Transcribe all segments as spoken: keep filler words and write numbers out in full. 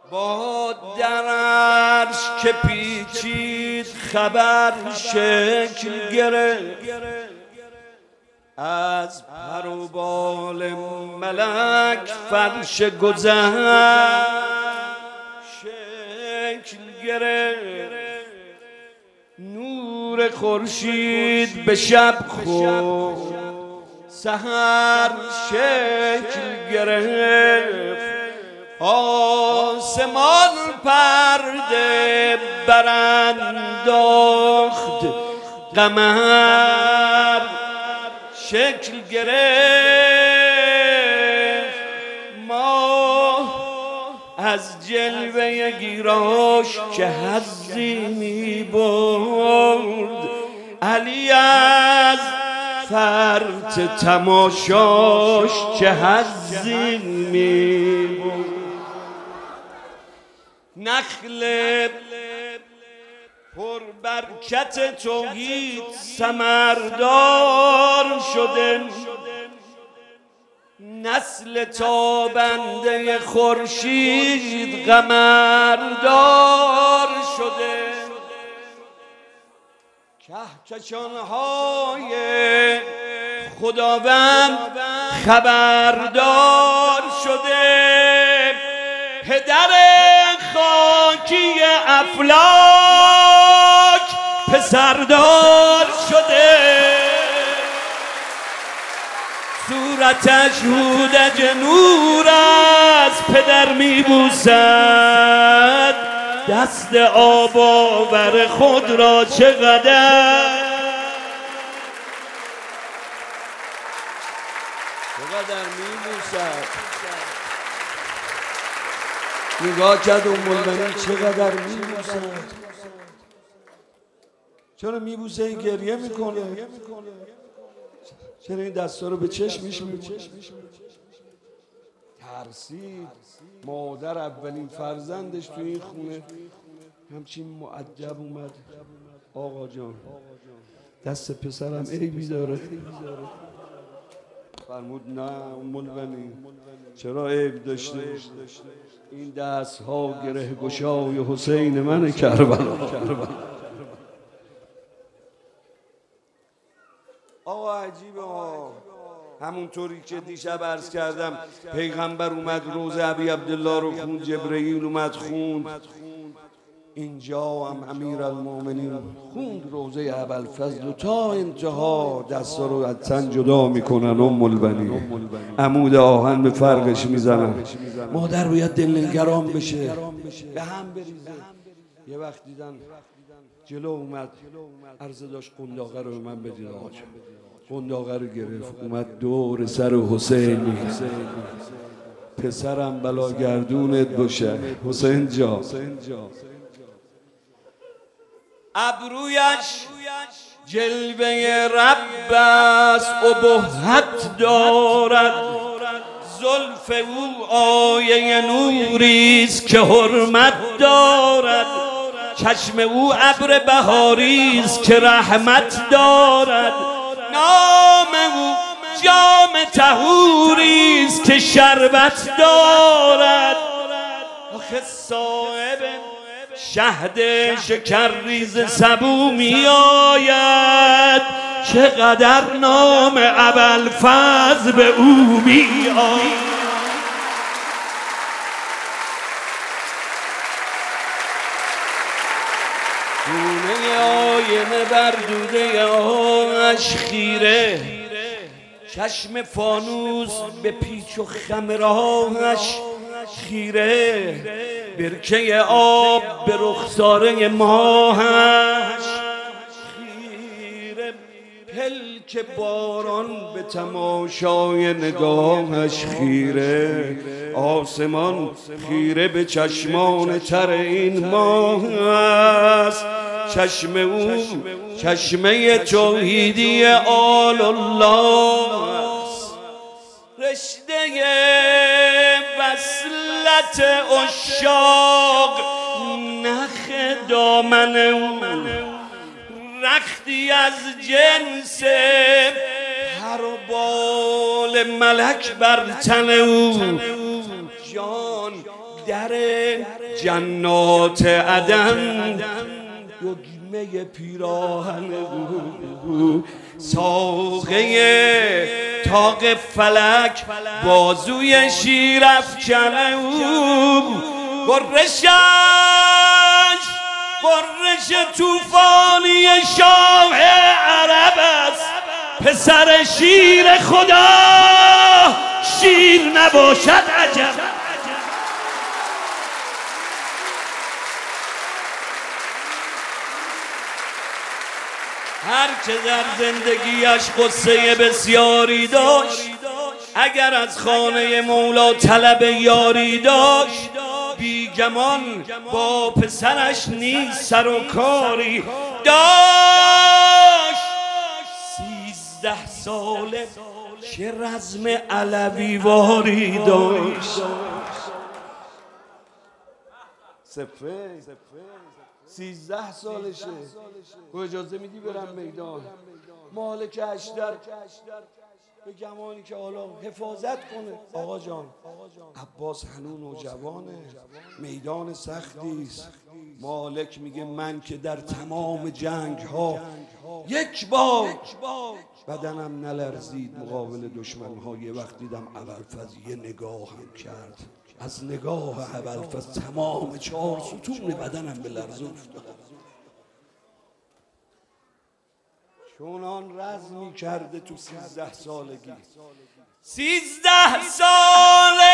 با درش که پیچید خبر شکل گرفت، از پر و بال ملک فرش گذر شکل گرفت، نور خورشید به شب خورد سحر شکل گرفت، آسمان پرده برانداخت قمر شکل گرفت، ماه از جلوه گیراش که حظی می برد، علی از فرط تماشاش چه حظی می برد، نخل پر برکت توحید ثمردار شده، نسل تابنده خورشید قمردار شده، کهکشان‌های خداوند خبردار شده، پدر خاکی افلاک پسردار شده، صورتش هودج نور از پدر میبوسد، دست آب آور خود را چقدر چقدر میبوسد. نگاه کرد ام المؤمنین چقدر میبوسد. چرا میبوسه؟ این گریه میکنه. چرا این دستا رو به چشمش میبوسه؟ ترسید. مادر اولین فرزندش تو این خونه همچین مؤدب اومد. آقا جان دست پسرم عیبی داره. فرمود نه ام المؤمنین چرا عیب داشته؟ این دست ها گره گشای حسین من کربلا. آقا عجیبه ها. همونطوری که دیشب عرض کردم پیغمبر اومد روزه ابی عبدالله رو خوند، جبرئیل اومد خوند، اینجا هم امیر المؤمنین خوند روزه ابوالفضل و تا انتها دستا رو از تن جدا میکنن. ام المؤمنین عمود آهن به فرقش میزنن. مادر باید دلنگران بشه، به هم بریزه. یه وقت دیدن جلو اومد عرضه داشت قنداقه رو من بدید. آقا قنداقه رو گرفت اومد دور سر حسین. پسرم بلاگردونت باشه حسین جا. ابرویش جلوه رب است ابهت دارد، زلف او آیه نوریست که حرمت دارد، چشم او ابر بهاریست که رحمت دارد، نام او جام طهوریست که شربت دارد. آخه صاحب شهد شکرریز سبو می آید، چقدر نام ابوالفضل به او می آید. گونه آینه بر دوده آهش خیره، چشم فانوس به پیچ و خم راهش خیره، برکه آب به رخساره ماهش خیره، پلک باران به تماشای نگاهش خیره، آسمان خیره به چشمان تر این ماه است، چشم او چشمه توحیدی آل الله است، رشته وصلت عشاق نخ دامن او، رختی از جنس پر و بال ملک بر تن او، جان در جنات عدن دگمه پیراهن او، ساقه تاق فلک بازوی شیرافکن او، غرشش غرش طوفانی شاه عرب است، پسر شیر خدا شیر نباشد عجب. هر که در زندگیش قصه بسیاری داشت، اگر از خانه مولا طلب یاری داشت، بیگمان با پسرش نیز سر و کاری داشت. سیزده ساله چه رزم علوی واری داشت. سفه سیزده سالشه. تو اجازه میدی برم میدان؟ مالک اشتر به گمانی که حالا حفاظت کنه. آقا جان، عباس هنوز نوجوانه، میدان سختی است. مالک میگه من که در تمام جنگ ها یک بار بدنم نلرزید مقابل دشمن ها. یه وقت دیدم ابوالفضل یه نگاه هم کرد، از نگاه ابوالفضل تمام چهار ستون بدنم به لرزه افتاد، چون آن رزمی کرده تو سیزده سالگی. سیزده ساله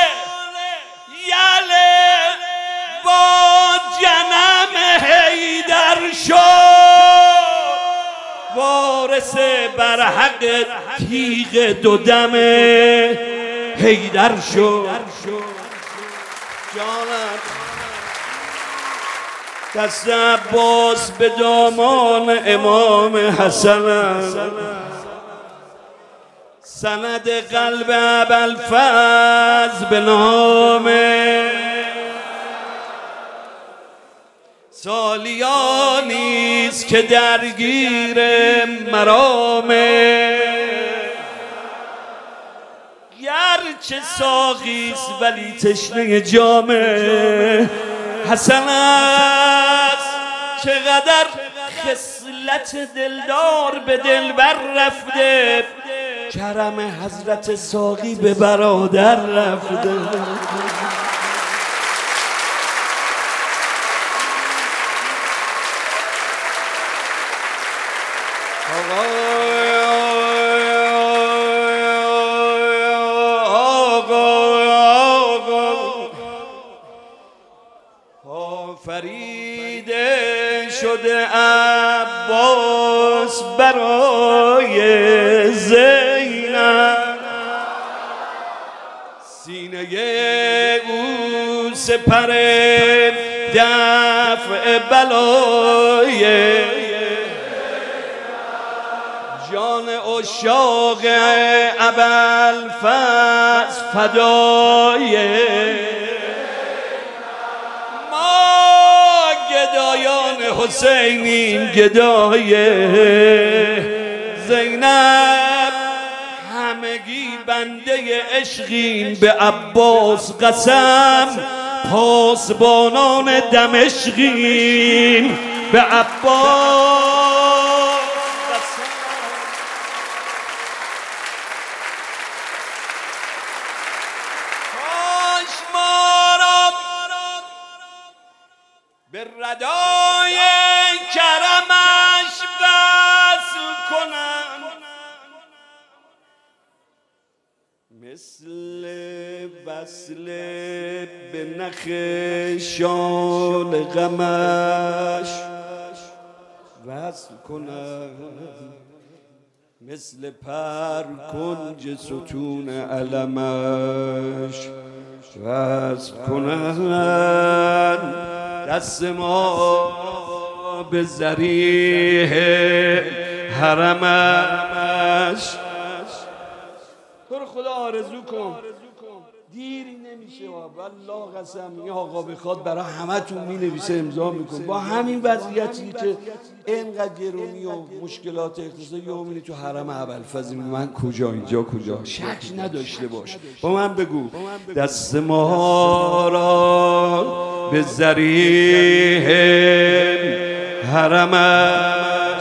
یله با جنم حیدر شد، وارث برحق تیغ دو دم حیدر شد. جانم دست عباس به دامان امام حسن، سند قلب ابوالفضل به نام سالیانیست که درگیر مرامه، گرچه ساقیست ولی تشنه جامه. حسن است چقدر خصلت دلدار به دلبر رفته، کرم حضرت ساقی به برادر رفته. فریده شده عباس برای زینب، سینه او سپر دفع بلای، جان عشاق ابوالفضل فدای. گدایان حسینیم گدای زینب، همگی بنده عشقیم به عباس قسم، پاسبانان دمشقیم به عباس قسم. کاش ما را به ردای کرمش وصل کنم، مثل وصل به نخ شال غمش وصل کنم، مثل پر کنج ستون علمش وصل کنم. دست ما به ذریح حرمش. تو رو خدا آرزو کن دیری نمیشه. میشه والله قسم. این آقا بخواد برای همتون مینویسه امضا میکن. با همین وضعیتی که اینقدر گرونی و مشکلات اقتصادی میبینی تو حرم ابوالفضل، من کجا اینجا کجا، شک نداشته باش. با من بگو دست ما را به ذریح حرمش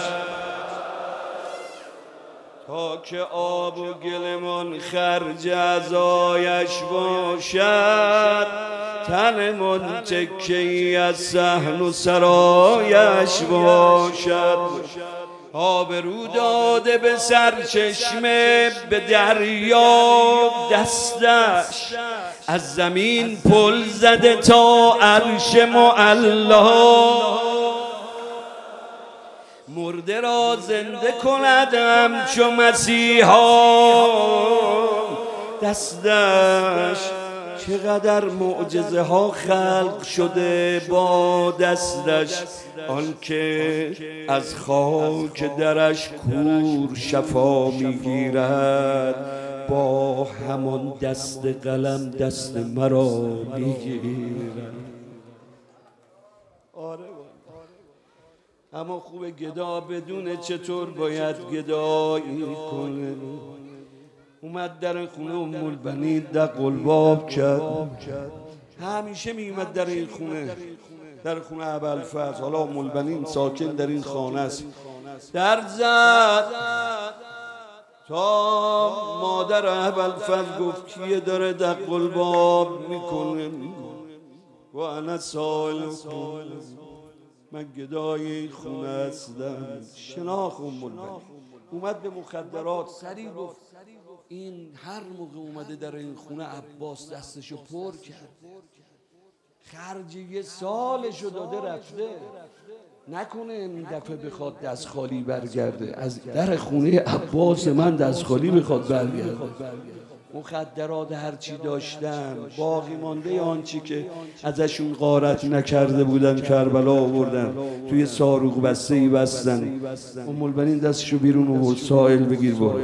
تا که آب و گلمان خرج ازایش باشد، تنمان تکی از صحن و سرایش باشد. آبرو داده به سرچشمه به دریا دستش، از زمین پل زده تا عرش معلا. مرده را زنده کند همچو مسیحا دستش. چقدر معجزه ها خلق شده با دستش، آنکه از خاک درش کور شفا میگیرد، با همان دست قلم دست مرا میگیرد. آره اما خوبه گدا بدونه چطور باید گدایی کنه. اومد در خونه ام البنین دق الباب کرد. همیشه میومد در این خونه، در خونه ابوالفضل. حالا ام البنین ساکن در این خانه است. در زد تا مادر ابوالفضل گفت کیه داره دق الباب میکنه؟ و انا سائل، من گدای این خونه هستم. شناخت ام البنین اومد به مخدرات سری گفت این هر موقع اومده در این خونه عباس دستشو پر کرد، خرج یه سالشو داده رفته، نکنه این دفعه بخواد دست خالی برگرده. از در خونه عباس من دست خالی بخواد برگرده. مخدرات هرچی داشتن باقی مانده آنچی که ازشون غارت نکرده بودن کربلا آوردن، توی صاروخ بسته ای بستن. ام البنین دستشو بیرون آورد، سائل بگیر برو.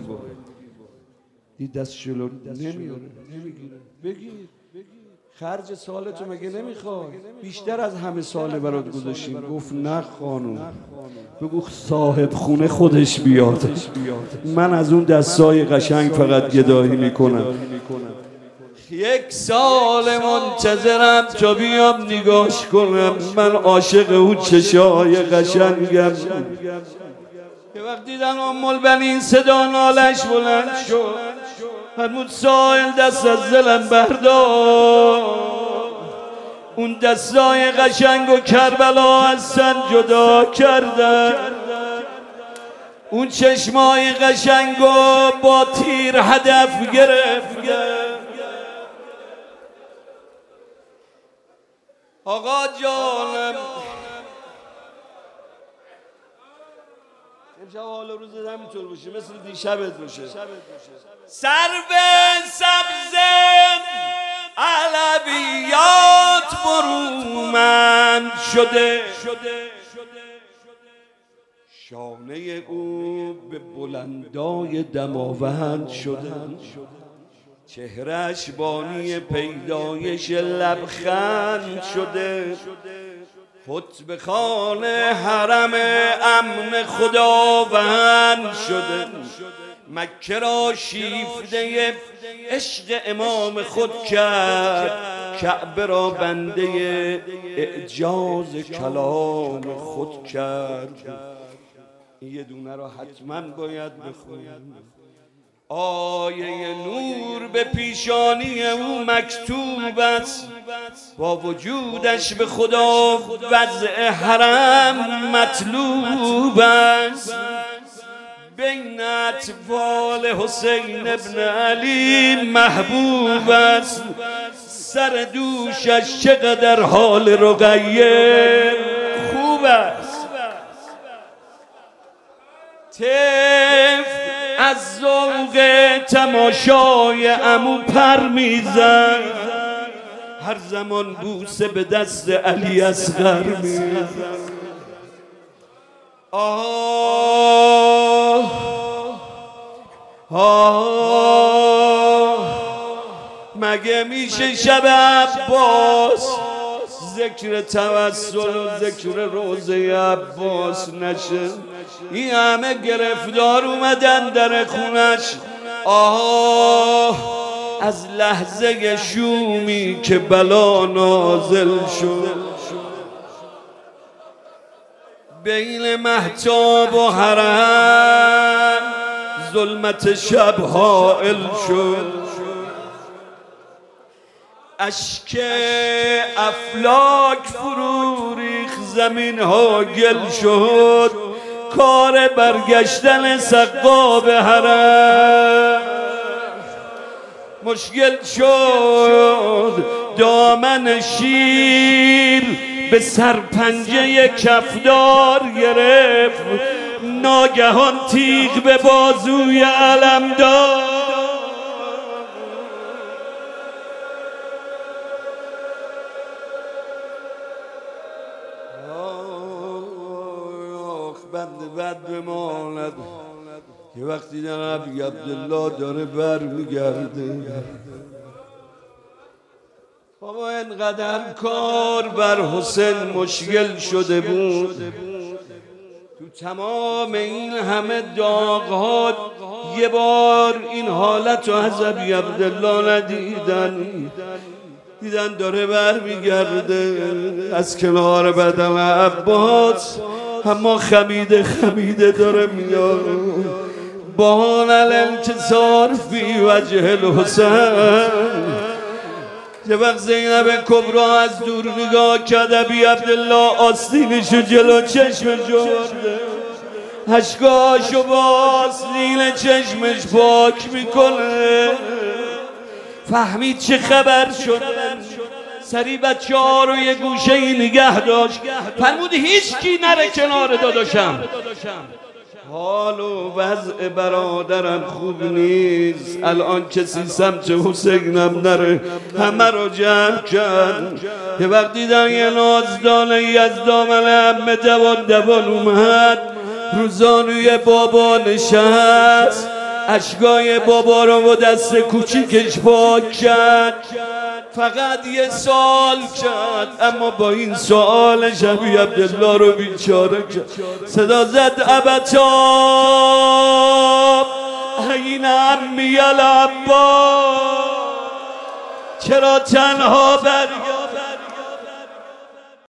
این دستشو نمیاره، نمیگیره. بگیر خرج سالتو مگه نمیخوای؟ بیشتر از همه ساله برات گذاشتیم. گفت نه خانوم. بگو صاحب خونه خودش بیاد، من از اون دستای قشنگ فقط گدایی میکنم. یک سال منتظرم تا بیام نگاش کنم. من عاشق اون چشای قشنگم. یه وقت دیدن ام البنین صدا نالش بلند شد، فرمود سائل دست از دلم بردار. اون دستای قشنگ و کربلا هستن جدا کردن، اون چشمای قشنگ و با تیر هدف گرفتن. آقا جانم امشب حال روز همینطور باشه، مثل دیشبت باشه. سر به سبز علویات برومند شده، شانه او به بلندای دماوند شده، چهرش بانی پیدایش لبخند شده، خطبه خانه حرم امن خداوند شده، مکه را شیفته عشق امام خود کرد، کعبه را بنده اعجاز کلام خود کرد. یه دونه را حتما باید بخونیم. آیه نور به پیشانی او مکتوب است، با وجودش به خدا وضع حرم مطلوب است. بین اطفال حسین ابن علی محبوب است، سر دوشش چقدر حال رقیه خوب است. طفل از ذوق تماشای عمو پر میزن، هر زمان بوسه به دست علی اصغر میزن. آه آه مگه میشه شب عباس ذکر توسل و ذکر روزه عباس نشه؟ این همه گرفتار اومدن در خونش. آه از لحظه شومی که بلا نازل شد، بین مهتاب و حرم ظلمت شب حائل شد، اشک افلاک فرو ریخت، زمین ها گل شد، کار برگشتن سقا به حرم مشکل شد. دامن شیر به سرپنجه کفدار گرفت، ناگهان تیغ به بازوی علم داد. بند بد بماند که وقتی جناب عبدالله داره بر میگرده، بابا اینقدر کار بر حسین مشکل شده بود، تو تمام این همه داغ‌ها یه بار این حالت رو از ابی عبدالله ندیدن. دیدن داره بر میگرده از کنار بدن عباس، اما خمیده خمیده داره میاد. بان الانکسار فی وجه الحسین. یه وقت زینب کبرا از دور نگاه کرد، ابی عبدالله آستینشو جلو چشمش آورده، اشکاشو با آستین چشمش پاک میکنه. فهمید چه خبر شد، سری بچه ها رو یه گوشه ای نگه داشت، فرمود هیچ کی نره کنار داداشم. حال و وضع برادرم خوب نیست، الان کسی سمت حسینم نره. همه رو جمع کرد. یه وقت دیدن یه نازدانه ای از دامن عمه دوان دوان اومد، روزانوی بابا نشست، اشکای بابا رو با دست کوچیکش پاک کرد. فقط یه سوال کرد، اما با این سوالش ابی عبدالله رو بیچاره کرد. صدا زد ابتاب این عمی العباس، چرا تنها برگرد؟